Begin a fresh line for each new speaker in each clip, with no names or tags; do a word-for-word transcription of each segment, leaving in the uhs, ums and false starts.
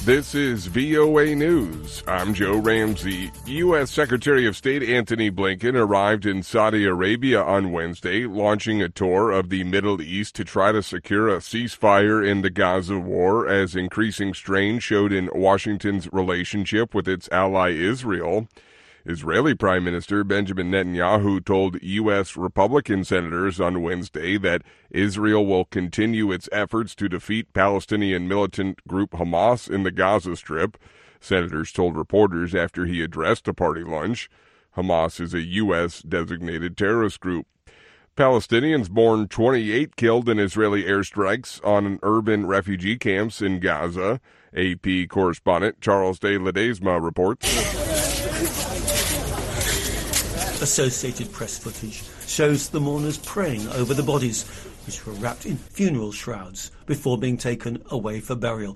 This is V O A News. I'm Joe Ramsey. U S. Secretary of State Antony Blinken arrived in Saudi Arabia on Wednesday, launching a tour of the Middle East to try to secure a ceasefire in the Gaza war as increasing strain showed in Washington's relationship with its ally Israel. Israeli Prime Minister Benjamin Netanyahu told U S. Republican senators on Wednesday that Israel will continue its efforts to defeat Palestinian militant group Hamas in the Gaza Strip. Senators told reporters after he addressed a party lunch. Hamas is a U S designated terrorist group. Palestinians born twenty-eight killed in Israeli airstrikes on urban refugee camps in Gaza. A P correspondent Charles de Ledesma reports.
Associated Press footage shows the mourners praying over the bodies, which were wrapped in funeral shrouds before being taken away for burial.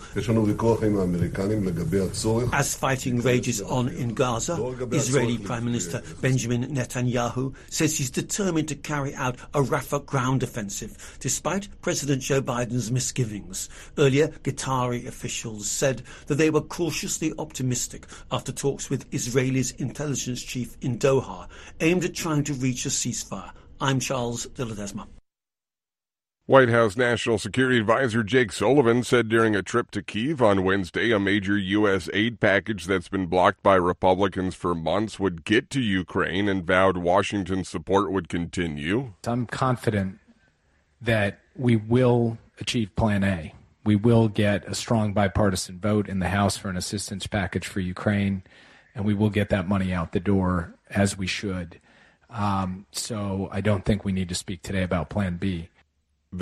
As fighting rages on in Gaza, Israeli Prime Minister Benjamin Netanyahu says he's determined to carry out a Rafah ground offensive, despite President Joe Biden's misgivings. Earlier, Qatari officials said that they were cautiously optimistic after talks with Israel's intelligence chief in Doha, aimed at trying to reach a ceasefire. I'm Charles de Ledesma.
White House National Security Advisor Jake Sullivan said during a trip to Kyiv on Wednesday a major U S aid package that's been blocked by Republicans for months would get to Ukraine and vowed Washington's support would continue.
I'm confident that we will achieve Plan A. We will get a strong bipartisan vote in the House for an assistance package for Ukraine, and we will get that money out the door as we should. Um, so I don't think we need to speak today about Plan B.